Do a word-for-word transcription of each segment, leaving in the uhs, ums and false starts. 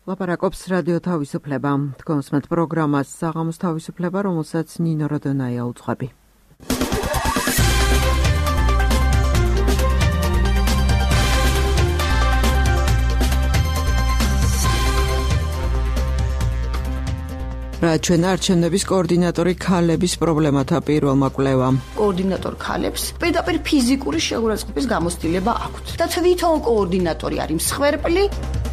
ლაპარაკობს რადიო თავისუფლება. თქვენს პროგრამას საღამოს თავისუფლება, რომელსაც ნინო როდონაია უძღვები. რა ჩვენ არჩევნების კოორდინატორი ქალების პრობლემათა პირველმა კვლევამ. კოორდინატორ ქალებს პირდაპირ ფიზიკური შეურაცხყოფის გამოცდილება აქვთ. და თვითონ კოორდინატორი არის მსხვერპლი.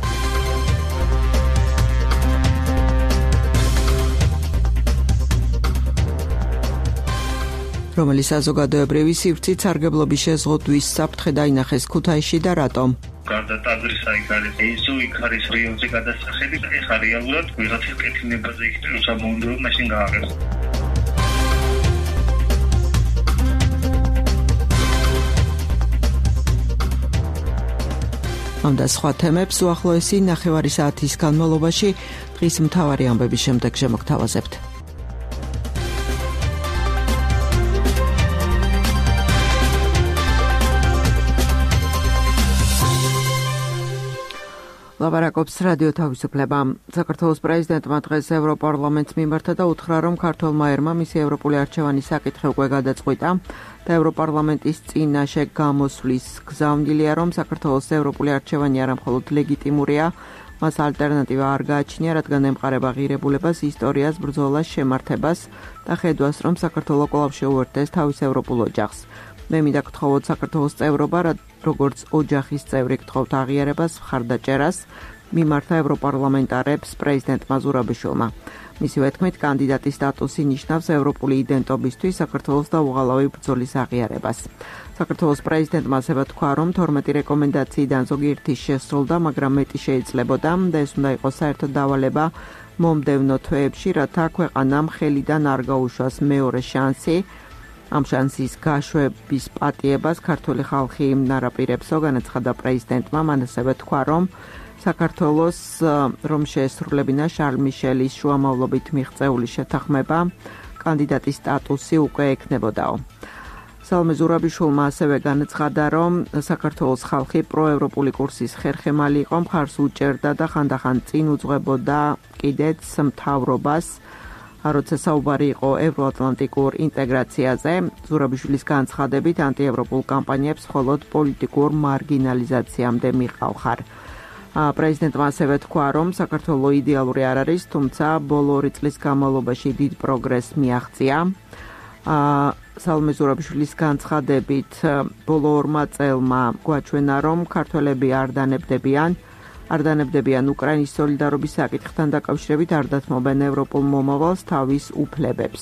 რომელი საზოგადოებრივი სივრცით სარგებლობის შეზღუდვის საფრთხე დაინახეს ქუთაისში და რატომ? გარდა ტაძრისა იქ არის ეზო, იქ არის რიონზე გადასახები და ეხლა რეალურად ვიღაცის კეთილნებაზე იქნება სამონდრო მაშინ გააღებს. ამ და სხვა თემებს უახლოესი ნახევარი საათის განმავლობაში დღის მთავარი ამბების შემდეგ შემოგთავაზებთ. ლაპარაკობს რადიო თავისუფლება. საქართველოს პრეზიდენტმა დღეს ევროპარლამენტს მიმართა და უთხრა, რომ ქართველმა ერმა მისი ევროპული არჩევანის საკითხი უკვე გადაწყვიტა და ევროპარლამენტის წინაშე გამოსვლის გზავნილია, რომ საქართველოს ევროპული არჩევანი არამხოლოდ ლეგიტიმურია, მას ალტერნატივა არ გააჩნია, რადგან ემყარება ღირებულებას, ისტორიას, ბრძოლას, შემართებას და ხედვას, რომ საქართველო კვლავ შეუერთდეს თავის ევროპულ ოჯახს. მე მინდა გთხოვოთ საქართველოს წევრობა, როგორც ოჯახის წევრი გთხოვთ აღიარებას, მხარდაჭერას, მიმართა ევროპარლამენტარებს პრეზიდენტმა ზურაბიშვილმა. მისივე თქმით, კანდიდატის სტატუსი ნიშნავს ევროპული იდენტობისთვის საქართველოს დაუღალავი ბრძოლის აღიარებას. საქართველოს პრეზიდენტმა ასევე თქვა, რომ თორმეტი რეკომენდაციიდან ზოგიერთი შესრულდა, მაგრამ მეტი შეიძლებოდა და ეს უნდა იყოს საერთოდ დავალება მომდევნო თვეებში, რათა ქვეყანამ ხელიდან არ გაუშვას მეორე შანსი. ამ შანსის გაშვების პატიებას ქართული ხალხი ნარაპირებსო, განაცხადა პრეზიდენტმა. მან ასევე თქვა, რომ საქართველოს რომ შეესრულებინა შარლ მიშელის შუამავლობით მიღწეული შეთანხმება, კანდიდატის სტატუსი უკვე ექნებოდაო. სალომე ზურაბიშვილმა ასევე განაცხადა, რომ საქართველოს ხალხი პროევროპული კურსის ხერხემალი იყო, მხარს უჭერდა და ხანდახან წინ უძღვებოდა კიდეც მთავრობას, როცა საუბარი იყო ევროატლანტიკურ ინტეგრაციაზე. ზურაბიშვილის განცხადებით, ანტიევროპულ კამპანიებს მხოლოდ პოლიტიკურ მარგინალიზაციამდე მიყავხარ. პრეზიდენტმა ასევე თქვა, რომ საქართველო იდეალური არ არის, თუმცა ბოლო ორი წლის განმავლობაში დიდ პროგრესს მიაღწია. სალომე ზურაბიშვილის განცხადებით, ბოლო ორმა წელმა გვაჩვენა, რომ ქართველები არ დანებდებიან არ დანებდებიან უკრაინის სოლიდარობის საკითხთან დაკავშირებით, არ დათმობენ ევროპულ მომავალს, თავის უფლებებს.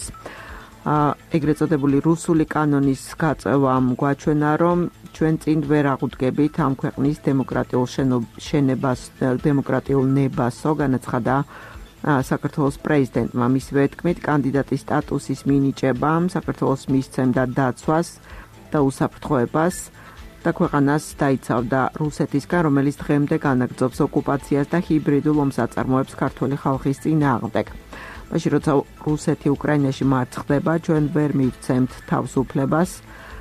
ეგრეთ წოდებული რუსული კანონის გაწევამ გვაჩვენა, რომ ჩვენ წინ ვერ აღუდგებით ამ ქვეყნის დემოკრატიულ შენებას, დემოკრატიულ ნებასო, განაცხადა საქართველოს პრეზიდენტმა. მისივე თქმით, კანდიდატის სტატუსის მინიჭებამ საქართველოს მისცემდა დაცვას და უსაფრთხოებას და ქვეყანას დაიცავდა რუსეთისგან, რომელიც დღემდე განაგრძობს ოკუპაციას და ჰიბრიდულ ომს აწარმოებს ქართული ხალხის წინააღმდეგ. მაშინ როცა რუსეთი უკრაინაში მარცხდება, ჩვენ ვერ მივცემთ თავისუფლებას,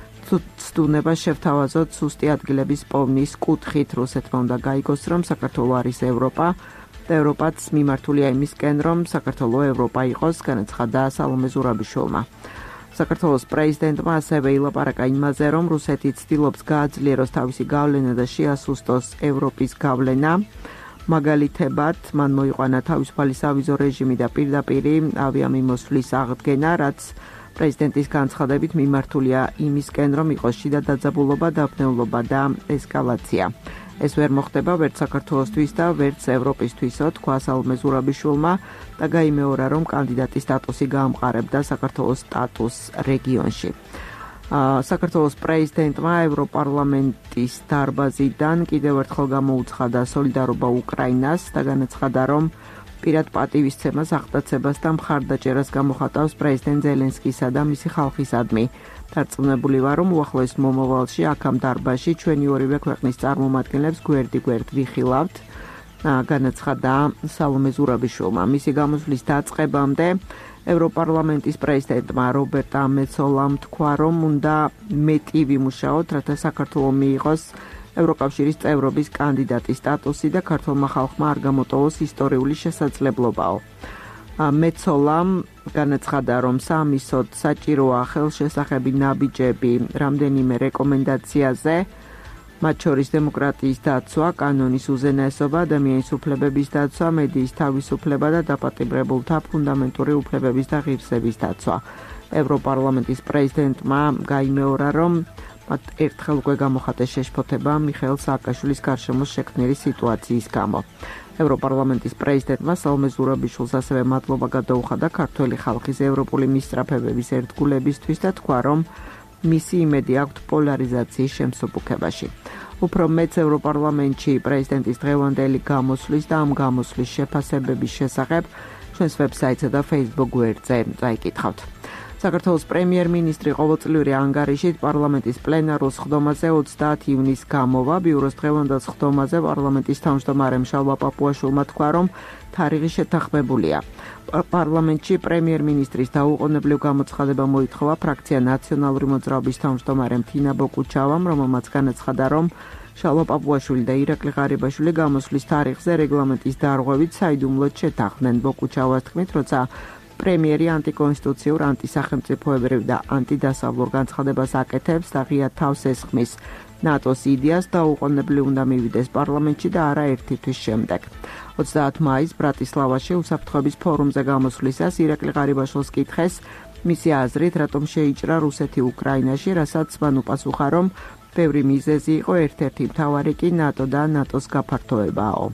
ცდუნებას შევთავაზოთ სუსტი ადგილების პოვნის კუთხით. რუსეთმა უნდა გაიგოს, რომ საქართველო არის ევროპა და ევროპაც მიმართულია იმისკენ, რომ საქართველო ევროპა იყოს, განაცხადა სალომე ზურაბიშვილმა. საქართველოს პრეზიდენტმა ასევე ილაპარაკა იმაზე, რომ რუსეთი ცდილობს გააძლიეროს თავისი გავლენა და შეასუსტოს ევროპის გავლენა. მაგალითებად, მან მოიყვანა თავისუფალი სავიზო რეჟიმი და პირდაპირი ავიამიმოსვლის აღდგენა, რაც პრეზიდენტის განცხადებით მიმართულია იმისკენ, რომ იყოს შიდა დაძაბულობა, დაბნეულობა და ესკალაცია. ეს ვერ მოხდება ვერც საქართველოსთვის და ვერც ევროპისთვისო, თქვა სალომე ზურაბიშვილმა და გაიმეორა, რომ კანდიდატის სტატუსი გაამყარებდა საქართველოს სტატუსს რეგიონში. საქართველოს პრეზიდენტმა ევროპარლამენტის დარბაზიდან კიდევ ერთხელ გამოუცხადა სოლიდარობა უკრაინას და განაცხადა, რომ პირად პატივისცემას, აღტაცებას და მხარდაჭერას გამოხატავს პრეზიდენტ ზელენსკისა და მისი ხალხისადმი. დარწმუნებული ვარ, რომ უახლოეს მომავალში აქ ამ დარბაზში ჩვენი ორივე ქვეყნის წარმომადგენლებს გვერდიგვერდ ვიხილავთ, განაცხადა სალომე ზურაბიშვილმა. მისი გამოსვლის დაწყებამდე ევროპარლამენტის პრეზიდენტმა რობერტა მეცოლამ თქვა, რომ უნდა მეტი ვიმუშაოთ, რათა საქართველო მიიღოს ევროკავშირის წევრობის კანდიდატის სტატუსი და ქართულმა ხალხმა არ გამოტოვოს ისტორიული შესაძლებლობაო. მეცოლამ განაცხადა, რომ სამისოდ საჭიროა ხელშესახები ნაბიჯები რამდენიმე რეკომენდაციაზე, მათ შორის დემოკრატიის დაცვა, კანონის უზენაესობა, ადამიანის უფლებების დაცვა, მედიის თავისუფლება და დაპატიმრებულთა ფუნდამენტური უფლებების და ღირსების დაცვა. ევროპარლამენტის პრეზიდენტმა გაიმეორა, რომ მათ ერთხელ უკვე გამოხატეს შეშფოთება მიხეილ სააკაშვილის გარშემოს შექმნილი სიტუაციის გამო. ევროპარლამენტის პრეზიდენტმა სალომე ზურაბიშვილს ასევე მადლობა გადაუხადა ქართველი ხალხის ევროპული მისწრაფებების ერთგულებისთვის და თქვა, რომ მისი იმედი აქვთ პოლარიზაციის შემსუბუქებაში. უფრო მეც ევროპარლამენტში პრეზიდენტის დღევანდელი გამოსვლის და ამ გამოსვლის შეფასებების შესახებ ჩვენს ვებსაიტსა და Facebook გვერდზე წაიკითხავთ. საქართველოს პრემიერ-მინისტრი ყოველწლიური ანგარიშით პარლამენტის პლენარულ სხდომაზე ოცდაათი ივნისს გამოვა. ბიუროს დღევანდელ სხდომაზე პარლამენტის თავმჯდომარემ შალვა პაპუაშვილმა თქვა, რომ თარიღი შეთანხმებულია. პარლამენტში პრემიერ-მინისტრის დაუყოვნებლივ გამოცხადება მოითხოვა ფრაქცია ნაციონალური მოძრაობის თავმჯდომარემ თინა ბოკუჩავამ, რომელმაც განაცხადა, რომ შალვა პაპუაშვილი და ირაკლი ღარიბაშვილი გამოსვლის თარიღზე რეგლამენტის დარღვევით საიდუმლოდ შეთანხმდნენ. ბოკუჩავას თქმით, როცა პრემიერი ანტიკონსტიტუციურ, ანტისახელმწიფოებრივ და ანტიდასავლურ განცხადებას აკეთებს და ღია თავს ესხმის ნატოს იდეას, დაუყოვნებლივ უნდა მივიდეს პარლამენტში და არა ერთი თვის შემდეგ. ოცდაათი მაისს ბრატისლავაში უსაფრთხოების ფორუმზე გამოსვლისას ირაკლი ღარიბაშვილს კითხეს მისი აზრით, რატომ შეიჭრა რუსეთი უკრაინაში, რასაც მან უპასუხა, რომ ბევრი მიზეზი იყო, ერთ-ერთი მთავარი კი ნატო და ნატოს გაფართოებაო.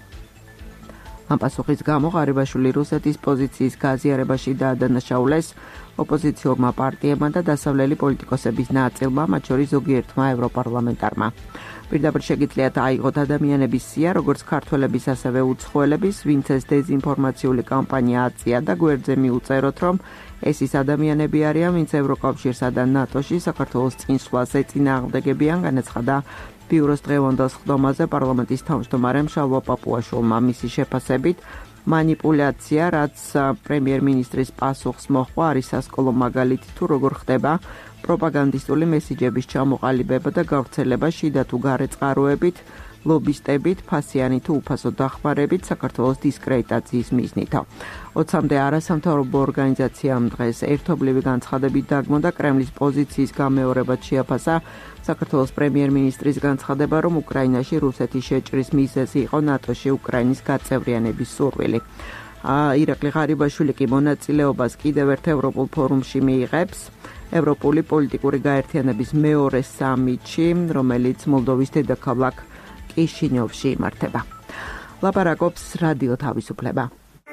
ამ პასუხის გამო ღარიბაშვილი რუსეთის პოზიციის გაზიარებაში დაადანაშაულეს ოპოზიციურმა პარტიებმა და დასავლელი პოლიტიკოსების ნაწილმა, მათ შორის ზოგიერთმა ევროპარლამენტარმა. პირდაპირ შეგიძლიათ აიღოთ ადამიანების სია, როგორც ქართველების, ასევე უცხოელების, ვინც ეს დეზინფორმაციული კამპანია აწია და გვერდზე მიუწეროთ, რომ ეს ის ადამიანები არიან, ვინც ევროკავშირსა და ნატოში საქართველოს წინსვლას ეწინააღმდეგებიან, განაცხადა ბიუროს დღევანდელ სხდომაზე პარლამენტის თავმჯდომარემ შალვა პაპუაშვილმა. მისი შეფასებით, манипуляция, რაც პრემიერ-მინისტრის პასუხს მოჰყვა, არის სასკოლო მაგალითი თუ როგორ ხდება პროპაგანდისტული მესიჯების ჩამოყალიბება და გავრცელება შიდა თუ გარე წყაროებით, ლობისტებით, ფასიანი თუ უფასო დახმარებით საქართველოს დისკრედიტაციის მიზნით. ოცამდე არასამთავრობო ორგანიზაციამ დღეს ერთობლივი განცხადებით დაგმო და კრემლის პოზიციის გამეორებად შეაფასა საქართველოს პრემიერ-მინისტრის განცხადება, რომ უკრაინაში რუსეთის შეჭრის მიზეზი იყო ნატოში უკრაინის გაწევრიანების სურვილი. ირაკლი ღარიბაშვილი კი მონაწილეობას კიდევ ერთ ევროპულ ფორუმში მიიღებს, ევროპული პოლიტიკური გაერთიანების მეორე სამიტში, რომელიც მოლდოვის დედაქალაქ კიშინიოვში იმართება. ლაპარაკობს რადიო თავისუფლება.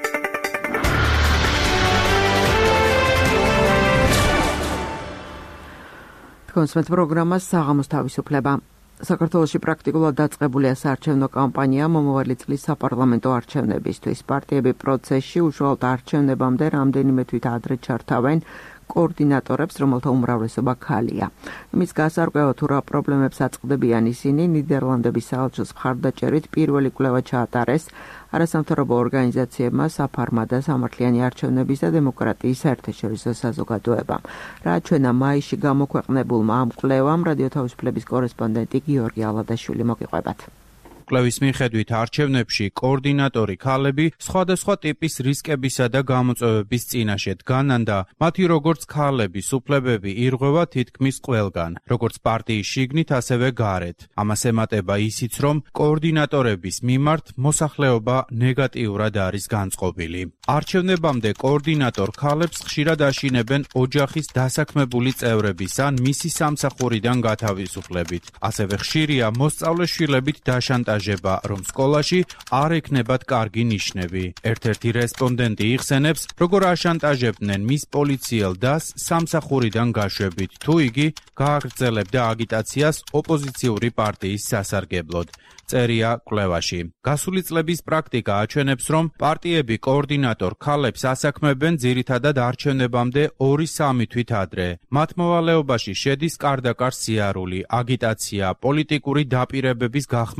კონსმეთ პროგრამა საღამოს თავისუფლება. საქართველოში პრაქტიკულად დაწყებულია საარჩევნო კამპანია მომავალი წლის საპარლამენტო არჩევნებისთვის. პარტიები პროცესში უშუალოდ არჩევნებამდე რამდენიმე თვით ადრე ჩართავენ კოორდინატორებს, რომელთა უმრავლესობა ქალია. იმის გასარკვევად თუ რა პრობლემებს აწყდებიან ისინი, ნიდერლანდების საელჩოს მხარდაჭერით პირველი კვლევა ჩაატარეს არასამთავრობო ორგანიზაციებმა, საფარმა და სამართლიანი არჩევნების და დემოკრატიის საერთაშორისო საზოგადოებამ. რა ჩვენა მაისში გამოქვეყნებულმა ამ კვლევამ რადიო თავისუფლების კორესპონდენტი გიორგი ალადაშვილი მოგიყვებათ. კვლევის მიხედვით არჩევნებში კოორდინატორი ქალები სხვადასხვა ტიპის რისკებისა და გამოწვევების წინაშე დგანან და მათი როგორც ქალების უფლებები ირღვევა თითქმის ყველგან, როგორც პარტიის შიგნით, ასევე გარეთ. ამას ემატება ისიც, რომ კოორდინატორების მიმართ მოსახლეობა ნეგატიურად არის განწყობილი. არჩევნებამდე კოორდინატორ ქალებს ხშირად აშინებენ ოჯახის დასაქმებული წევრების ან მისი სამსახურიდან გათავისუფლებით. ასევე ხშირია მოსწავლე შვილებით დაშანტაჟება, რომ სკოლაში არ ექნებათ კარგი ნიშნები. ერთ-ერთი რესპონდენტი იხსენებს, როგორ აშანტაჟებდნენ მის პოლიციელ დას სამსახურიდან გაშვებით, თუ იგი გააგრძელებდა აგიტაციას ოპოზიციური პარტიის სასარგებლოდ. წერია კვლევაში. გასული წლების პრაქტიკა აჩვენებს, რომ პარტიები კოორდინატორ ქალებს ასაქმებენ ძირითადად არჩევნებამდე ორი-სამი თვით ადრე. მათ მოვალეობაში შედის კარდაკარ სიარული, აგიტაცია, პოლიტიკური დაპირებების გახმოვანება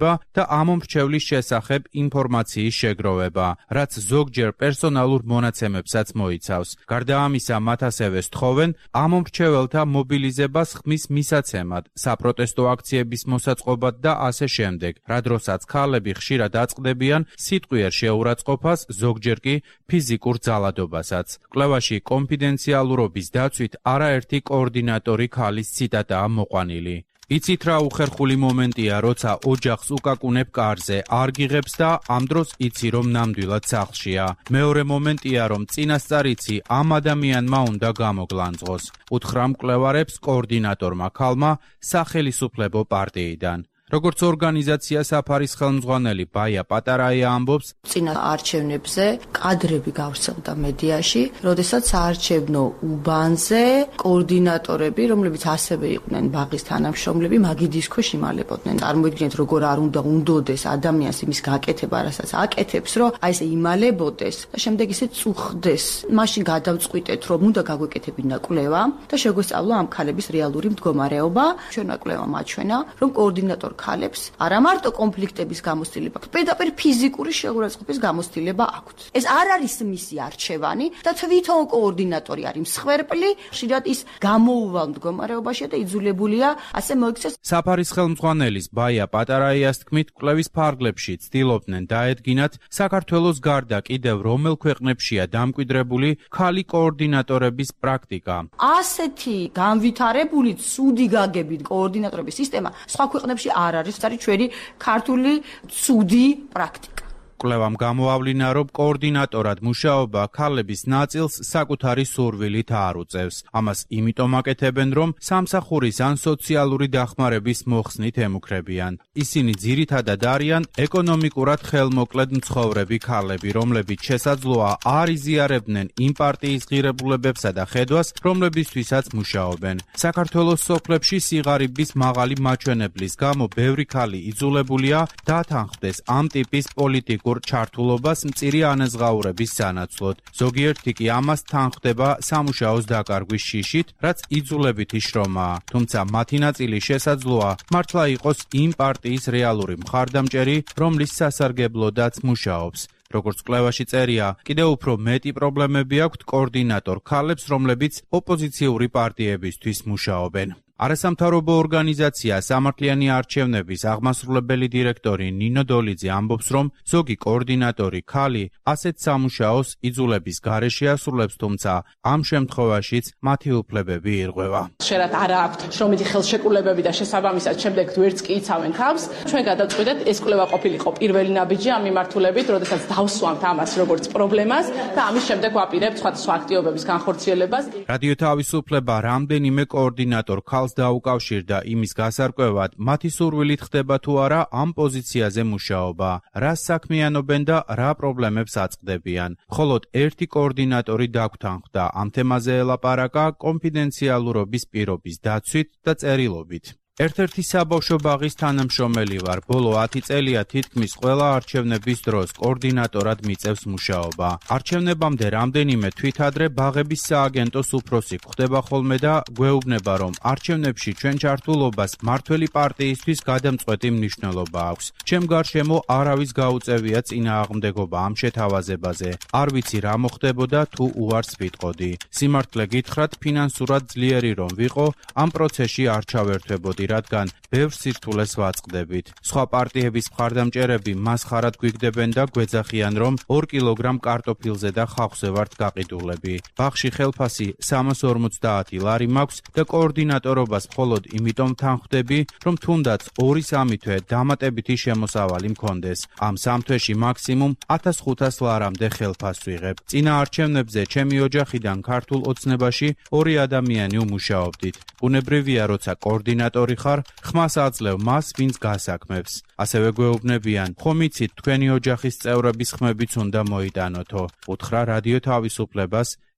გაკეთება და ამომრჩევლის შესახებ ინფორმაციის შეგროვება, რაც ზოგჯერ პერსონალურ მონაცემებსაც მოიცავს. გარდა ამისა, მათ ასევე სთხოვენ ამომრჩეველთა მობილიზებას ხმის მისაცემად, საპროტესტო აქციების მოსაწყობად და ასე შემდეგ, რა დროსაც ქალები ხშირად აწყდებიან სიტყვიერ შეურაცხყოფას, ზოგჯერ კი ფიზიკურ ძალადობასაც. კვლევაში კონფიდენციალურობის დაცვით არაერთი კოორდინატორი ქალის ციტატაა მოყვანილი. იცით რა უხერხული მომენტია, როცა ოჯახს უკაკუნებ კარზე, არ გიღებს და ამ დროს იცი რომ ნამდვილად სახლშია. მეორე მომენტია, რომ წინასწარ იცი ამ ადამიანმა უნდა გამოგლანძღოს. უთხრა მკვლევარებს კოორდინატორმა ქალმა სახელისუფლებო პარტიიდან. როგორც ორგანიზაცია საფარის ხელმძღვანელი ბაია პატარაია ამბობს, წინა არჩევნებზე კადრები გავრცელდა მედიაში, როდესაც საარჩევნო უბანზე კოორდინატორები, რომლებიც ასევე იყვნენ ბაღის თანამშრომლები, მაგიდის ქვეშ იმალებოდნენ. წარმოიდგინეთ, როგორ არ უნდა უნდოდეს ადამიანს იმის გაკეთება, რასაც აკეთებს, რომ აი ესე იმალებოდეს და შემდეგ ისე წუხდეს. მაშინ გადავწყვიტეთ, რომ უნდა გაგვეკეთებინა კვლევა და შეგვესწავლა ამ ქალების რეალური მდგომარეობა. ჩვენმა კვლევამ აჩვენა, რომ კოორდინატორ ქალებს არა მარტო კონფლიქტების გამოცდილება, პირდაპირ ფიზიკური შეურაცხყოფის გამოცდილება აქვთ. ეს არ არის მისი არჩევანი და თვითონ კოორდინატორი არის მსხვერპლი, ხშირად ის გამოუვალ მდგომარეობაშია და იძულებულია ასე მოიქცეს. საფარის ხელმძღვანელის ბაია პატარაიას თქმით, კვლევის ფარგლებში ცდილობდნენ დაედგინათ საქართველოს გარდა კიდევ რომელ ქვეყნებშია დამკვიდრებული ქალი კოორდინატორების პრაქტიკა. ასეთი განვითარებული ცუდი გაგებით კოორდინატორების სისტემა სხვა ქვეყნებში არ არის არის ჩვენი ქართული ცუდი პრაქტიკა. კვლევამ გამოავლინა, რომ კოორდინატორად მუშაობა ქალების ნაწილს საკუთარი სურვილით არ უწევს. ამას იმიტომ აკეთებენ, რომ სამსახურის ან სოციალური დახმარების მოხსნით ემუქრებიან. ისინი ძირითადად არიან ეკონომიკურად ხელმოკლედ მცხოვრები ქალები, რომლებიც შესაძლოა არ იზიარებდნენ იმ პარტიის ღირებულებებსა და ხედვას, რომლებისთვისაც მუშაობენ. საქართველოს სოფლებში სიღარიბის მაღალი მაჩვენებლის გამო ბევრი ქალი იძულებულია დათანხმდეს ამ ტიპის პოლიტიკურ ჩართულობას მწირი ანაზღაურების სანაცვლოდ. ზოგიერთი კი ამას თანხდება სამუშაოს დაკარგვის შიშით, რაც იძულებითი შრომაა. თუმცა მათი ნაწილი შესაძლოა მართლა იყოს იმ პარტიის რეალური მხარდამჭერი, რომლის სასარგებლოდაც მუშაობს. როგორც კვლევაში წერია, კიდევ უფრო მეტი პრობლემები აქვთ კოორდინატორ ქალებს, რომლებიც ოპოზიციური პარტიებისთვის მუშაობენ. არასამთავრობო ორგანიზაცია სამართლიანი არჩევნების აღმასრულებელი დირექტორი ნინო დოლიძე ამბობს, რომ ზოგი კოორდინატორი ქალი ასეთ სამუშაოს იძულების გარეშე ასრულებს, თუმცა ამ შემთხვევაშიც მათი უფლებები ირღვევა. შერად არა აქვთ შრომითი ხელშეკრულებები და შესაბამისად შემდეგ ვერც კი იცავენ ქალს. ჩვენ გადავწყვიტეთ ეს კვლევა ყოფილიყო პირველი ნაბიჯი ამ მიმართულებით, როდესაც დავსვამთ ამას როგორც პრობლემას და ამის შემდეგ ვაპირებთ სხვადასხვა აქტივობების განხორციელებას. რადიო თავისუფლება რამდენიმე კოორდინატორ ქალს დაუკავშირდა იმის გასარკვევად, მათი სურვილით ხდება თუ არა ამ პოზიციაზე მუშაობა, რა საქმიანობენ და რა პრობლემებს აწყდებიან. მხოლოდ ერთი კოორდინატორი დაგვთანხმდა ამ თემაზე ელაპარაკა კონფიდენციალურობის პირობის დაცვით და წერილობით. ერთ-ერთი საბავშვო ბაღის თანამშრომელი ვარ. ბოლო ათი წელია თითქმის ყველა არჩევნების დროს კოორდინატორად მიწევს მუშაობა. არჩევნებამდე რამდენიმე თვითადრე ბაღების სააგენტოს უფროსი გვხდება ხოლმე და გვეუბნება, რომ არჩევნებში ჩვენ ჩართულობას მართველი პარტიისთვის გადამწყვეტი მნიშვნელობა აქვს. ჩემ გარშემო არავის გაუწევია წინააღმდეგობა ამ შეთავაზებაზე. არ ვიცი რა მოხდებოდა თუ უარს ვიტყოდი. სიმართლე გითხრათ, ფინანსურად ძლიერი რომ ვიყო, ამ პროცესში არ ჩავერთვებოდი, რადგან ბევრ სირთულეს ვაწყდებით. სხვა პარტიების მხარდამჭერები მას ხარად გვიგდებენ და გვეძახიან, რომ ორ კილოგრამ კარტოფილზე და ხავხზე ვართ გაყიდულები. ბაღში ხელფასი სამას ორმოცდაათი ლარი მაქვს და კოორდინატორობას მხოლოდ იმიტომ თანხმდები, რომ თუნდაც ორი სამი თვე დამატებითი შემოსავალი მქონდეს. ამ სამ თვეში მაქსიმუმ ათას ხუთას ლარამდე ხელფასს ვიღებ. წინა არჩევნებზე ჩემი ოჯახიდან ქართულ ოცნებაში ორი ადამიანი ვმუშაობდით. ბუნებრივია, როცა კოორდინატორი ხარ, ხმას აძლევ მას, ვინც გასაქმებს. ასევე გვეუბნებიან, ხომ იცით, თქვენი ოჯახის წევრების ხმებიც უნდა მოიტანოთო. უთხრა რადიო თავისუფლებას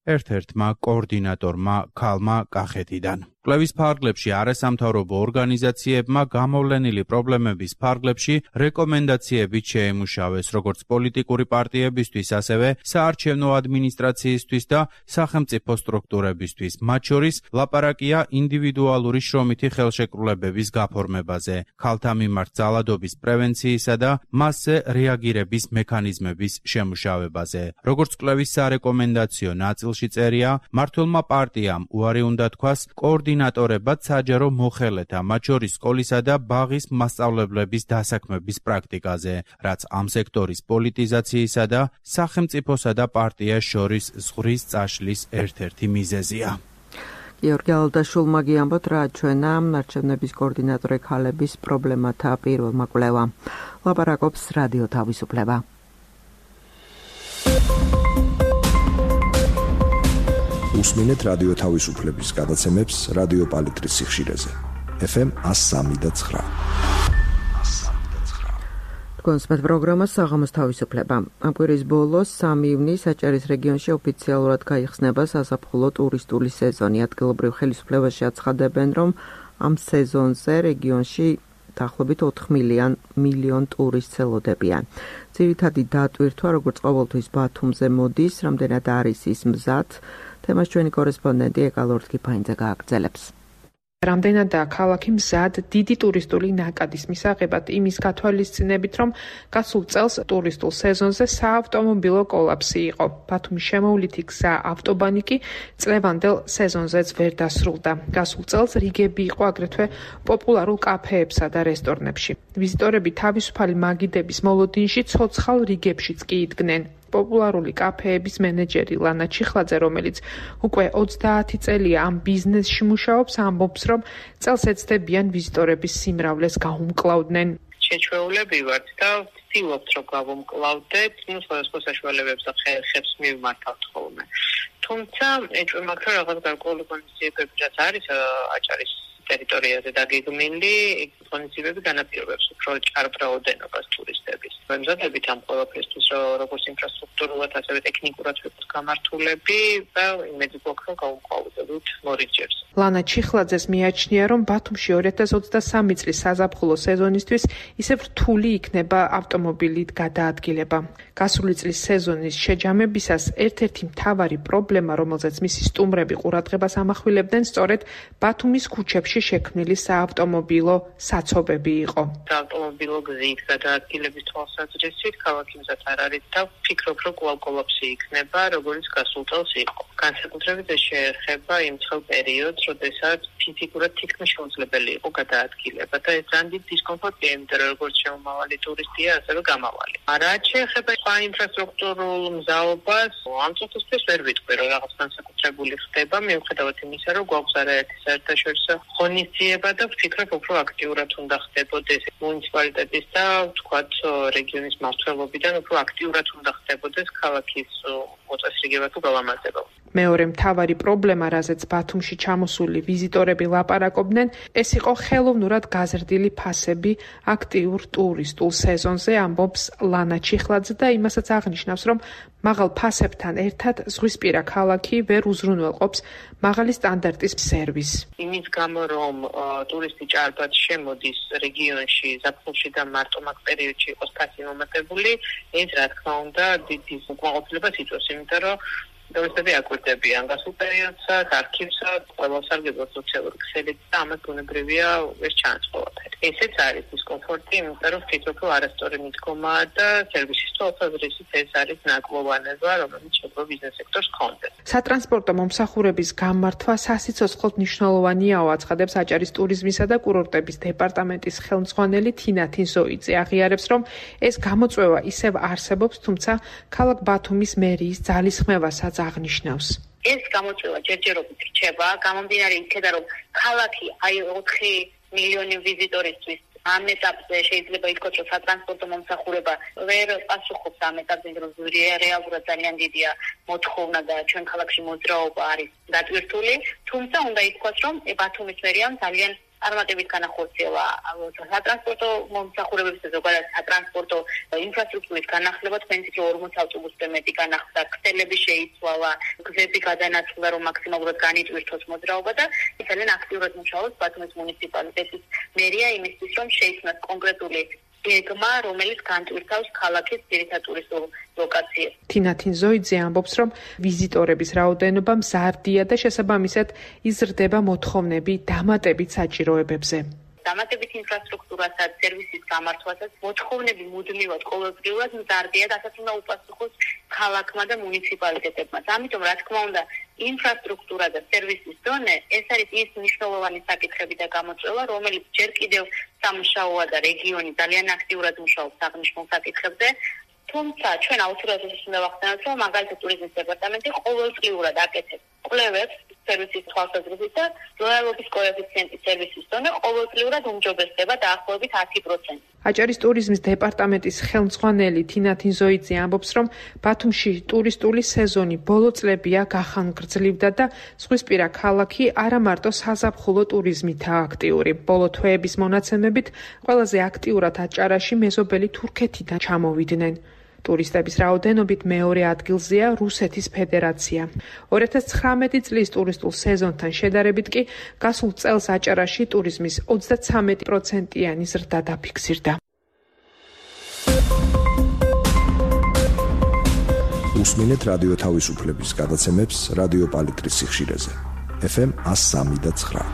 ერთ-ერთმა კოორდინატორმა ქალმა კახეთიდან. კვლევის ფარგლებში არასამთავრობო ორგანიზაციებმა გამოვლენილი პრობლემების ფარგლებში რეკომენდაციებით შეემუშავეს როგორც პოლიტიკური პარტიებისთვის, ასევე საარჩევნო ადმინისტრაციისთვის და სახელმწიფო სტრუქტურებისთვის. მათ შორის ლაპარაკია ინდივიდუალური შრომითი ხელშეკრულებების გაფორმებაზე, ქალთა მიმართ ძალადობის პრევენციისა და მასზე რეაგირების მექანიზმების შემუშავებაზე. როგორც კვლევის სარეკომენდაციო ნაწილში წერია, მმართველმა პარტიამ უარი უნდა თქვას კოორდინატორებად საჯარო მოხელეთა, მათ შორის სკოლისა და ბაღის მასწავლებლების დასაქმების პრაქტიკაზე, რაც ამ სექტორის პოლიტიზაციისა და სახელმწიფოსა და პარტიას შორის ზღვრის წაშლის ერთ-ერთი მიზეზია. გიორგი ალდაშულმა გიამბოთ, რა ჩვენა არჩევნების კოორდინატორი ქალების პრობლემათა პირველმა კვლევა. ლაპარაკობს რადიო თავისუფლება. უსმინეთ რადიო თავისუფლების გადაცემებს რადიო პალიტრის სიხშირეზე. ეფ ემ one oh three და nine. კონსმეთ პროგრამა საღამოს თავისუფლება. ამ კვირის ბოლოს სამი ივნის საჭერის რეგიონში ოფიციალურად გაიხსნება საზაფხულო ტურისტული სეზონი. ადგილობრივ ხელისუფლებაში აცხადებენ, რომ ამ სეზონზე რეგიონში დაახლოებით ოთხ მილიონ ტურისტს ელოდებიან. ძირითადი დატვირთვა, როგორც ყოველთვის ბათუმზე მოდის, რამდენად არის ის მზად, თემას ჩვენი კორესპონდენტი ეკალორდ კიფაინძე გააგრძელებს. რამდენადაა ქალაქი მზად დიდი ტურისტული ნაკადის მისაღებად იმის გათვალისწინებით, რომ გასულ წელს ტურისტულ სეზონზე საავტომობილო კოლაფსი იყო. ბათუმის შემოვლითი გზა ავტობანი კი წლევანდელ სეზონზეც ვერ დასრულდა. გასულ წელს რიგები იყო აგრეთვე პოპულარულ კაფეებსა და რესტორნებში. ვიზიტორები თავისუფალი მაგიდების მოლოდინში ცოცხალ რიგებშიც კი იდგნენ. პოპულარული კაფეების მენეჯერი ლანა ჩიხლაძე, რომელიც უკვე ოცდაათი წელია ამ ბიზნესში მუშაობს, ამბობს, რომ წელს ეცდებიან ვიზიტორების სიმრავლეს გაუმკლავდნენ. შეჩვეულები ვართ და ვცდილობთ, რომ გავუმკლავდეთ, ну, სხვადასხვა საშუალებებს და ხერხებს მივმართავთ ხოლმე. თუმცა, ეჭვი მაქვს, რომ რაღაც გარკვეული ღონისძიებები რაც არის აჭარის ტერიტორიაზე დაგეგმილი, ეგ ღონისძიებები განაპირობებს უფრო ჭარბრაოდენობას ტურისტების. ვემზადებით ამ ყველაფერთვის, რომ როგორც ინფრასტრუქტურულად, ასევე ტექნიკურად ვიყოთ გამართულები და იმედი გვაქვს, რომ გავუმკლავდებით მორიგჯერს. ლანა ჩიხლაძეს მიაჩნია, რომ ბათუმში ორი ათას ოცდასამი წლის საზაფხულო სეზონისთვის ისევ რთული იქნება ავტომობილით გადაადგილება. გასული წლის სეზონის შეჯამებისას ერთ-ერთი მთავარი პრობლემა, რომელზეც მისი სტუმრები ყურადღებას ამახვილებდნენ, სწორედ ბათუმის ქუჩებში შექმნილი საავტომობილო საცობები იყო. საავტომობილო გზით გადაადგილების თვალსაზრისით ქალაქი მზად არ არის და ვფიქრობ, რომ კვლავ კოლაფსი იქნება, როგორც გასულ წელს იყო. განსაკუთრებით ეს შეეხება იმ ცხელ პერიოდს, როდესაც ფიზიკურად თითქმის შეუძლებელი იყო გადაადგილება და ეს ძალიან დიდი დისკომფორტია, იმიტომ რომ როგორც შემომავალი ტურისტია, ასევე გამავალი. რაც შეეხება სხვა ინფრასტრუქტურულ მზაობას, ამ წუთისთვის ვერ ვიტყვი, რომ რაღაც განსაკუთრებული ხდება, მიუხედავად იმისა, რომ გვაქვს არაერთი საერთაშორისო ღონისძიება და ვფიქრობ, უფრო აქტიურად უნდა ხდებოდეს მუნიციპალიტეტის და ვთქვათ რეგიონის მმართველობიდან უფრო აქტიურად უნდა ხდებოდეს ქალაქის მოწესრიგება თუ გალამაზება. მეორე მთავარი პრობლემა, რაზეც ბათუმში ჩამოსული ვიზიტორები ლაპარაკობდნენ, ეს იყო ხელოვნურად გაზრდილი ფასები აქტიურ ტურისტულ სეზონზე, ამბობს ლანა ჩიხლაძე და იმასაც აღნიშნავს, რომ მაღალ ფასებთან ერთად ზღვისპირა ქალაქი ვერ უზრუნველყოფს მაღალი სტანდარტის სერვისს. იმის გამო, რომ ტურისტი ჭარბად შემოდის რეგიონში, ზაფხულში და მარტო მაგ პერიოდში იყოს ფასი მომატებული, ეს რა თქმა უნდა დიდი უკმაყოფილებას იწვევს, იმიტომ რომ ტურისტები აკვირდებიან გასულ პერიოდსაც, არქივსაც, ყველა სარგებლო სოციალური ქსელით და ამას ბუნებრივია ეს ჩანს ყველაფერი. ესეც არის დისკომფორტი, იმიტომ რომ ვფიქრობ, რომ არასწორი მიდგომაა და სერვისის თვალსაზრისით ეს არის ნაკლოვანება, რომელიც შეგვიძლია ბიზნეს სექტორს ჰქონდეს. სატრანსპორტო მომსახურების გამართვა სასიცოცხლოდ მნიშვნელოვანიაო, აცხადებს აჭარის ტურიზმისა და კურორტების დეპარტამენტის ხელმძღვანელი თინა თინსოიძე. აღიარებს, რომ ეს გამოწვევა ისევ არსებობს, თუმცა ქალაქ ბათუმის მერიის ძალისხმევასაც აღნიშნავს. ეს გამოწვევა ჯერჯერობით რჩება, გამომდინარე იქიდან, რომ ქალაქი აი ოთხი მილიონი ვიზიტორისთვის ამ ეტაპზე შეიძლება ითქვას, რომ სატრანსპორტო მომსახურება ვერ პასუხობს ამ ეტაპზე, რომ რეალურად ძალიან დიდია მოთხოვნა და ჩვენ ქალაქში მოძრაობა არის დატვირთული, თუმცა უნდა ითქვას, რომ ბათუმის მერიამ ძალიან წარმატებით განახორციელა სატრანსპორტო მომსახურებების და ზოგადად სატრანსპორტო ინფრასტრუქტურის განახლება, თქვენით რომ ორმოც ავტობუსზე მეტი განახლდა, ქსელები შეიცვალა, გზები გადანაცვლა, რომ მაქსიმალურად განიწვირთოს მოძრაობა და ძალიან აქტიურად მუშაობს ბათუმის მუნიციპალიტეტის მერია იმისთვის, რომ შეიცნოს კონკრეტული გეგმა, რომელიც განტვირთავს ქალაქის ძირითად ტურისტულ ლოკაციებს. თინა თინზოიძე ამბობს, რომ ვიზიტორების რაოდენობა მზარდია და შესაბამისად იზრდება მოთხოვნები დამატებით საჭიროებებზე. დამატებით ინფრასტრუქტურასაც, სერვისის გამართვასაც მოთხოვნები მუდმივად ყოველდღიურად მზარდია და ასაც უნდა უპასუხოს ქალაქმა და მუნიციპალიტეტებმა. ამიტომ, რა თქმა უნდა, ინფრასტრუქტურა და სერვისის დონე ეს არის ის მნიშვნელოვანი საკითხები და გამოწვევა, რომელიც ჯერ კიდევ სამუშაოა და რეგიონი ძალიან აქტიურად მუშაობს აღნიშნულ საკითხებზე. თუმცა ჩვენ აუცილებლად უნდა ვახსენოთ, რომ მაგალითად ტურიზმის დეპარტამენტი ყოველწლიურად აკეთებს კვლევებს სერვისის თვალსაზრისით და ლოიალობის კოეფიციენტის სერვისის დონე ყოველწლიურად უმჯობესდება დაახლოებით ათი პროცენტი. აჭარის ტურიზმის დეპარტამენტის ხელმძღვანელი თინა თინზოიძე ამბობს, რომ ბათუმში ტურისტული სეზონი ბოლო წლებია გახანგრძლივდა და ზღვისპირა ქალაქი არა მარტო საზაფხულო ტურიზმითაა აქტიური. ბოლო თვეების მონაცემებით ყველაზე აქტიურად აჭარაში მეზობელი თურქეთიდან ჩამოვიდნენ. ტურისტების რაოდენობით მეორე ადგილზეა რუსეთის ფედერაცია. ორი ათას ცხრამეტი წლის ტურისტულ სეზონთან შედარებით კი გასულ წელს აჭარაში ტურიზმის ოცდაცამეტი პროცენტიანი ზრდა დაფიქსირდა. უსმინეთ რადიო თავისუფლების გადაცემებს რადიო პალიტრის სიხშირეზე. ეფ ემ ათს სამი და ცხრა.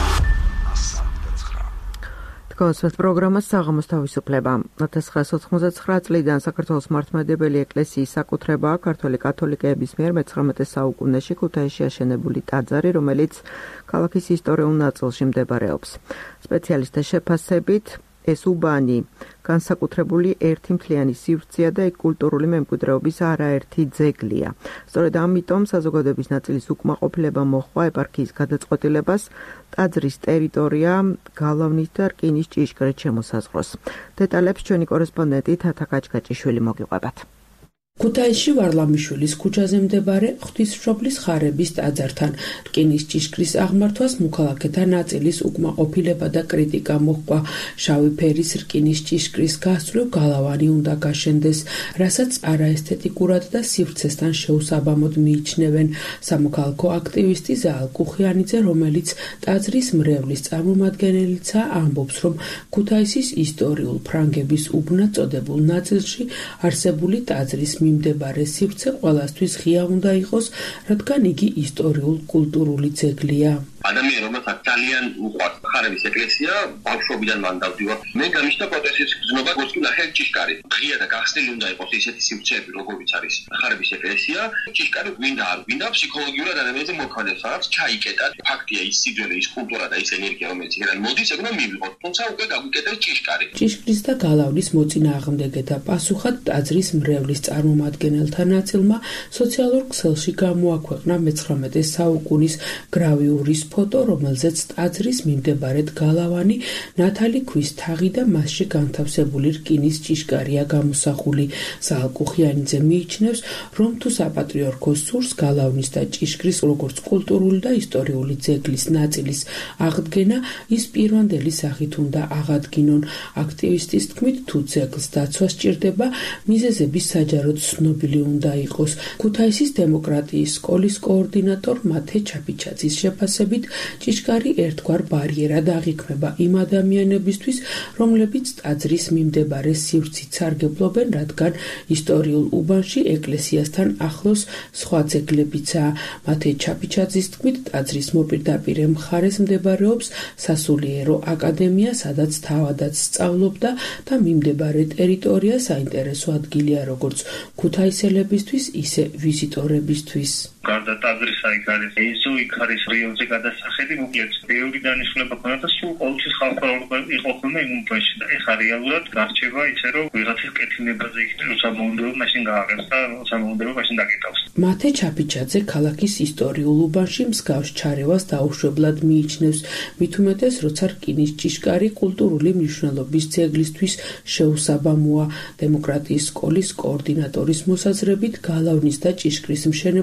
კონსერტ პროგრამას საღამოს თავისუფლება. ორი ათას ოცდაცხრა წლიდან საქართველოს მართლმადიდებელი ეკლესიის საკუთრებაა ქართველი კათოლიკეების მიერ მეცხრამეტე საუკუნეში ქუთაისში აშენებული ტაძარი, რომელიც ქალაქის ისტორიულ ნაწილში მდებარეობს. სპეციალისტთა შეფასებით ეს უბანი განსაკუთრებული ერთი მთლიანი სივრცეა და იქ კულტურული მემკვიდრეობის არაერთი ძეგლია. სწორედ ამიტომ საზოგადოების ნაწილის უკმაყოფილება მოჰყვა ეპარქიის გადაწყვეტილებას ტაძრის ტერიტორია გალავნით და რკინის ჭიშკრით შემოსაზღვროს. დეტალებს ჩვენი კორესპონდენტი თათა კაჭკაჭიშვილი მოგიყვებათ. ქუთაისში ვარლამიშვილის ქუჩაზე მდებარე ღვთისმშობლის ხარების ტაძართან რკინის ჭიშკრის აღმართვას მოქალაქეთა ნაწილის უკმაყოფილება და კრიტიკა მოჰყვა. შავი ფერის რკინის ჭიშკრის გასწვრივ გალავანი უნდა გაშენდეს, რასაც არაესთეტიკურად და სივრცესთან შეუსაბამოდ მიიჩნევენ. სამოქალაქო აქტივისტი ზაალ კუხიანიძე, რომელიც ტაძრის მრევლის წარმომადგენელიცაა, ამბობს, რომ ქუთაისის ისტორიულ ფრანგების უბნად წოდებულ ნაწილში არსებული ტაძრის მიმდებარე სივრცე ყველასთვის ღია უნდა იყოს, რადგან იგი ისტორიულ კულტურული ძეგლია. ადამიანი, რომელსაც ძალიან უყვარს ხარების ეკლესია, ბავშვობიდან მან დავდივარ. მე გამიშთა პროტესტის გზნობა გოსკი ნახე ჭიშკარი. ღია და გახსნილი უნდა იყოს ისეთი სივრცეები, როგორიც არის ხარების ეკლესია. ჭიშკარი გვინდა არ გვინდა, ფსიქოლოგიურად ადამიანზე მოქმედებს, რაღაც ჩაიკეტა. ფაქტია, ის სიძველე, ის კულტურა და ის ენერგია, რომელიც იქიდან მოდის, ეგ უნდა მივიღოთ. თუმცა უკვე გაგვიკეთეს ჭიშკარი. ჭიშკრის და გალავნის მოწინააღმდეგეთა პასუხად ტაძრის მრევლის წარმომადგენელთა ნაწილმა სოციალურ ქსელში გამოაქვეყნა მეცხრამეტე საუკუნის გრავიურის ფოტო, რომელზეც ტაძრის მიმდებარედ გალავანი, ნათალი ქვის თაღი და მასში განთავსებული რკინის ჭიშკარია გამოსახული. ზაალ კუხიანიძე მიიჩნევს, რომ თუ საპატრიარქო სურს გალავნის და ჭიშკრის როგორც კულტურული და ისტორიული ძეგლის ნაწილის აღდგენა, ის პირვანდელი სახით უნდა აღადგინონ. აქტივისტის თქმით, თუ ძეგლს დაცვა სჭირდება, მიზეზების საჯაროდ ცნობილი უნდა იყოს. ქუთაისის დემოკრატიის სკოლის კოორდინატორ მათე ჩაფიჩაძის შეფასებით, ჭიშკარი ერთგვარ ბარიერად აღიქმება იმ ადამიანებისთვის, რომლებიც ტაძრის მიმდებარე სივრცით სარგებლობენ, რადგან ისტორიულ უბანში ეკლესიასთან ახლოს სხვა ძეგლებიცაა. მათე ჩაფიჩაძის თქმით, ტაძრის მოპირდაპირე მხარეს მდებარეობს სასულიერო აკადემია, სადაც თავადაც სწავლობდა და მიმდებარე ტერიტორია საინტერესო ადგილია როგორც ქუთაისელებისთვის, ისე ვიზიტორებისთვის. გარდა ტაძრისა იქ არის ეზო, იქ არის რიონზე გადასახადი, მოკლედ ბევრი დანიშნულება ქონდა და სულ ყოველთვის ხალხმრავალი იყო ხოლმე იმ უბანში და ეხლა რეალურად გარჩევა ისე, რომ ვიღაცა კეთილნებაზე იქნება, როცა მოუნდერო მაშინ გააღებს და როცა მოუნდერო მაშინ დაკეტავს. მათე ჩაფიჩაძე ქალაქის ისტორიულ უბანში მსგავს ჩარევას დაუშვებლად მიიჩნევს, მით უმეტეს, როცა რკინის ჭიშკარი კულტურული მნიშვნელობის ძეგლისთვის შეუსაბამოა. დემოკრატიის სკოლის კოორდინატორის მოსაზრებით, გალავნის და ჭიშკრის მშენებლობა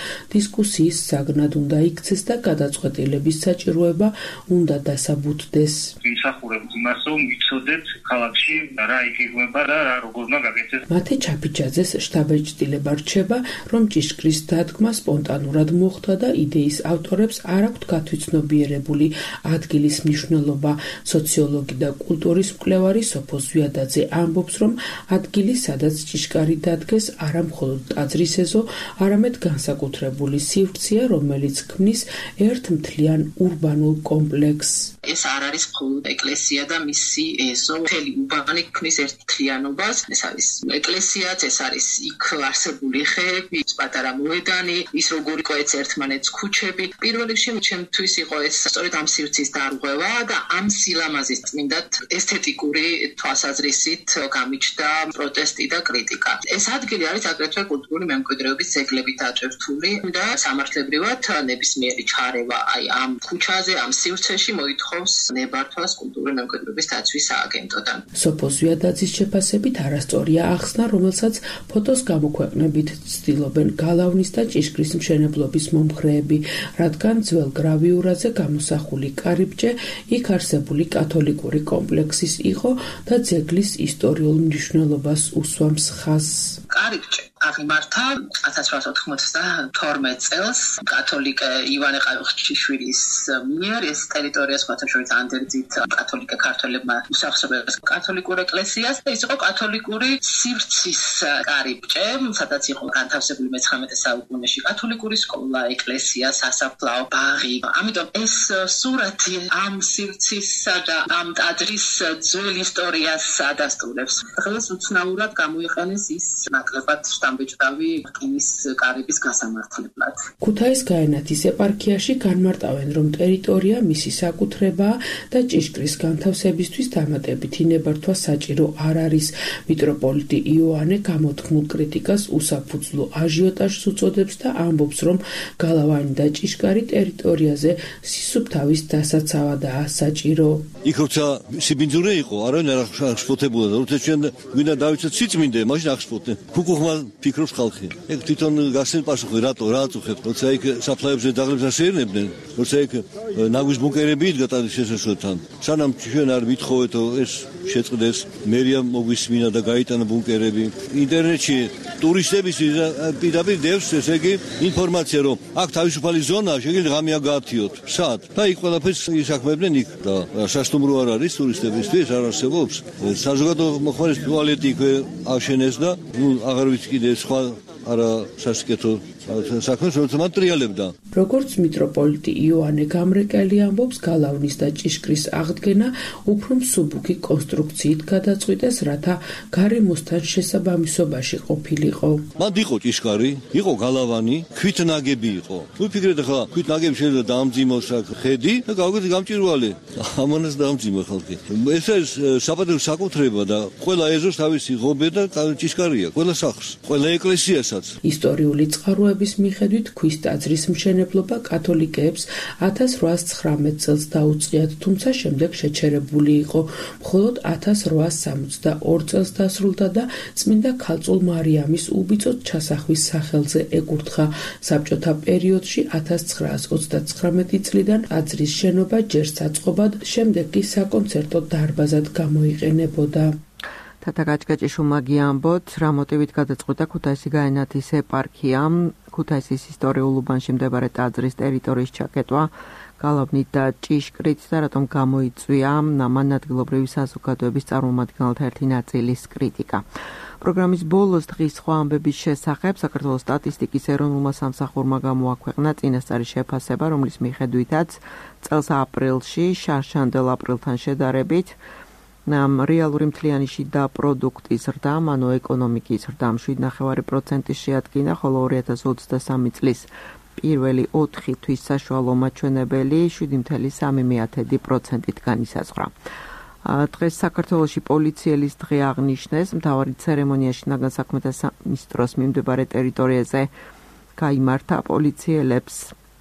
დისკუსიის საგნად უნდა იქცეს და გადაწყვეტილების საჭიროება უნდა დასაბუთდეს. ვიმსახურებთ იმას, რომ ვიცოდეთ ქალაქში რა იგეგმება და რა როგორ უნდა გაკეთდეს. მათე ჩაფიჩაძეს შტაბ-ეჭდილება რჩება, რომ ჭიშკრის დადგმა სპონტანურად მოხდა და იდეის ავტორებს არ აქვთ გათვითცნობიერებული ადგილის მნიშვნელობა. სოციოლოგი და კულტურის მკვლევარი სოფო ზვიადაძე ამბობს, რომ ადგილი, სადაც ჭიშკარი დადგეს, არა მხოლოდ ტაძრის ეზო, არამედ განსაკუთრებული სივრცეა, რომელიც ქმნის ერთ მთლიან ურბანულ კომპლექსს. ეს არ არის მხოლოდ ეკლესია და მისი ეზო, მთელი უბანი ქმნის ერთ მთლიანობას. ეს არის ეკლესიაც, ეს არის იქ არსებული ხეები, პატარა მოედანი, ის როგორ იყო ეს ერთმანეთს ქუჩები. პირველ რიგში ჩემთვის იყო ეს სწორედ ამ სივრცის დარღვევა და ამ სილამაზის წმინდად ესთეტიკური თვალსაზრისით გამიჩნდა პროტესტი და კრიტიკა. ეს ადგილი არის აგრეთვე კულტურული მემკვიდრეობის ძეგლებით დატვირთული და სამართლებრივად ნებისმიერი ჩარევა აი ამ ქუჩაზე, ამ სივრცეში მოითხოვს ნებართვას კულტურული მემკვიდრეობის დაცვის სააგენტოდან. სოფო ზვიადაძის შეფასებით არასწორია ახსნა, რომელსაც ფოტოს გამოქვეყნებით ცდილობენ გალავნის და ჭიშკრის მშენებლობის მომხრეები, რადგან ძველ გრავიურაზე გამოსახული კარიბჭე იქ არსებული კათოლიკური კომპლექსის იყო და ძეგლის ისტორიულ მნიშვნელობას უსვამს ხაზს. კარიბჭე აღიმართა ათას რვაასი ოთხმოცდათორმეტ წელს კათოლიკე ივანე ყაუხჩიშვილის მიერ. ეს ტერიტორია სხვათა შორის ანდერძით კათოლიკე ქართველებმა უსახსრებეს კათოლიკურ ეკლესიას და ის იყო კათოლიკური სივრცის კარიბჭე, სადაც იყო განთავსებული მეცხრამეტე საუკუნეში კათოლიკური სკოლა, ეკლესია, სასაფლაო, ბაღი. ამიტომ ეს სურათი ამ სივრცისა და ამ ტაძრის ძველ ისტორიას ადასტურებს. დღეს უცნაურად გამოიყენეს ის ნაკლებად შტამბეჭდავი რკინის კარების გასამართლებლად. ქუთაის გაენათის ეპარქიაში განმარტავენ, რომ ტერიტორია მისი საკუთრებაა და ჭიშკრის განთავსებისთვის დამატებითი ნებართვა საჭირო არ არის. მიტროპოლიტი იოანე გამოთქმულ კრიტიკას უსაფუძვლო აჟიოტაჟს უწოდებს და ამბობს, რომ გალავანი და ჭიშკარი ტერიტორიაზე სისუფთავის დასაცავადაა საჭირო. იქ როცა სიბინძურე იყო, არავინ არ აღშფოთებულა და როცა ჩვენ გვინდა დავიცოთ სიწმინდე, მაშინ აღშფოთდნენ. ფუკუხმა ფიქრობს ხალხი. ეგ თვითონ გასცენ პასუხი, რატო რა აწუხებთ? როცა იქ საფლავებზე დაღლებს აშენებდნენ, როცა იქ ნაგვის ბუნკერები იდგა ტაძრის შესასვლელთან. სანამ ჩვენ არ ვითხოვეთ ეს შეწყდეს, მერია მოგვისმინა და გაიტანა ბუნკერები. ინტერნეტში ტურისტების პირდაპირ დევს ესე იგი ინფორმაცია, რომ აქ თავისუფალი ზონაა, შეგიძლია ღამეა გაათიოთ. სად? და იქ ყველაფერს ისაქმებდნენ იქ და სასტუმრო არ არის ტურისტებისთვის, არ არსებობს. საზოგადო მოხმარის ტუალეტი იქ აშენეს და ნუ აღარ ვიცი კიდე სხვა არა სასიკეთო საქმეს როცა მატრიალებდა. როგორც მიტროპოლიტი იოანე გამრეკელი ამბობს, გალავნის და ჭიშკრის აღდგენა უფრო მსუბუქი კონსტრუქციით გადაწყვიტეს, რათა გარემოსთან შესაბამისობაში ყოფილიყო. მანდ იყო ჭიშკარი, იყო გალავანი, ქვით ნაგები იყო. ვიფიქრეთ ახლა ქვით ნაგები შეიძლება დაამძიმოს აქ ხედი და გავგეთ გამჭირვალე. ამანაც დაამძიმა ხალხი. ეს არის საპატიო საკუთრება და ყველა ეზოს თავისი ღობე და ჭიშკარია, ყველა სახლს, ყველა ეკლესიასაც. ისტორიული წყაროების მიხედვით ქვის ტაძრის მშენებლობა კათოლიკეებს ათას რვაასი ცხრამეტ წელს დაუწყიათ, თუმცა შემდეგ შეჩერებული იყო. მხოლოდ ათას რვაასი სამოცდაორი წელს დასრულდა და წმინდა ქალწულ მარიამის უბიწოდ ჩასახვის სახელზე ეკურთხა. საბჭოთა პერიოდში ათას ცხრაასი ოცდაცხრამეტი წლიდან ტაძრის შენობა ჯერ საწყობად, შემდეგ კი საკონცერტო დარბაზად გამოიყენებოდა. თათაკაჭკაჭიშვილმა გიამბოთ, რა მოტივით გადაწყვიტა ქუთაისი გაენათის ეპარქიამ ქუთაისის ისტორიულ უბანში მდებარე ტაძრის ტერიტორიის ჩაკეტვა გალავნით და ჭიშკრით და რატომ გამოიწვია ამან ადგილობრივი საზოგადოების წარმომადგენელთა ერთი ნაწილის კრიტიკა. პროგრამის ბოლოს დღის სხვა ამბების შესახებ საქართველოს სტატისტიკის ეროვნულმა სამსახურმა გამოაქვეყნა წინასწარი შეფასება, რომლის მიხედვითაც წელს აპრილში შარშანდელ აპრილთან შედარებით რეალური მთლიანი შიდა პროდუქტის ზრდამ, ანუ ეკონომიკის ზრდამ შვიდ ნახევარი პროცენტის შეადგინა, ხოლო ორი ათას ოცდასამი წლის პირველი ოთხი თვის საშუალო მაჩვენებელი შვიდი მცდე სამი პროცენტით განისაზღვრა. დღეს საქართველოში პოლიციელის დღე აღნიშნეს, მთავარი ცერემონიაში ნაგან საქმეთა სამინისტროს მიმდებარე ტერიტორიაზე გაიმართა პოლიციელებს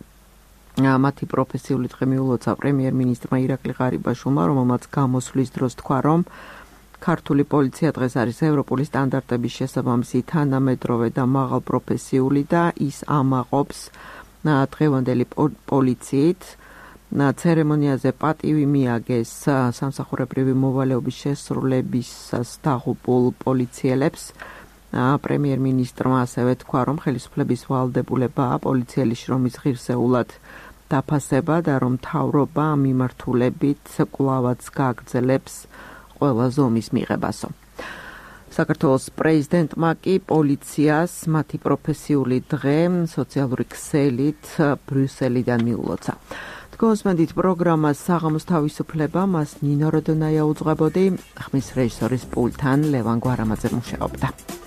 მათი პროფესიული დღე მიულოცა პრემიერ-მინისტრმა ირაკლი ღარიბაშვილმა, რომელმაც გამოსვლის დროს თქვა, რომ ქართული პოლიცია დღეს არის ევროპული სტანდარტების შესაბამისი თანამედროვე და მაღალპროფესიული და ის ამაყობს დღევანდელი პოლიციით. ცერემონიაზე პატივი მიაგეს სამსახურებრივი მოვალეობის შესრულებისას დაღუპულ პოლიციელებს. პრემიერ-მინისტრმა ასევე თქვა, რომ ხელისუფლების ვალდებულებაა პოლიციელის შრომის ღირსეულად დაფასება და რომ მთავრობა ამ მიმართულებით კვლავაც გააგრძელებს ყველა ზომის მიღებასო. საქართველოს პრეზიდენტმა კი პოლიციას მათი პროფესიული დღე სოციალური ქსელით ბრიუსელიდან მიულოცა. თქვენს პროგრამას საღამოს თავისუფლება მას ნინო როდონაია უძღვებოდი, ხმის რეჟისორის პულტთან ლევან გვარამაძე მუშაობდა.